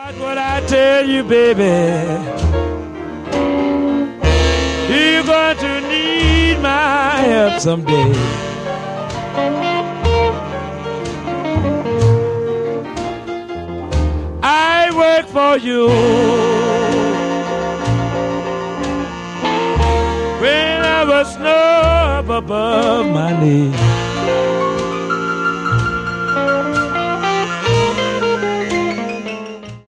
What I tell you, baby, you're going to need my help someday. I work for you when I was snow up above my knee.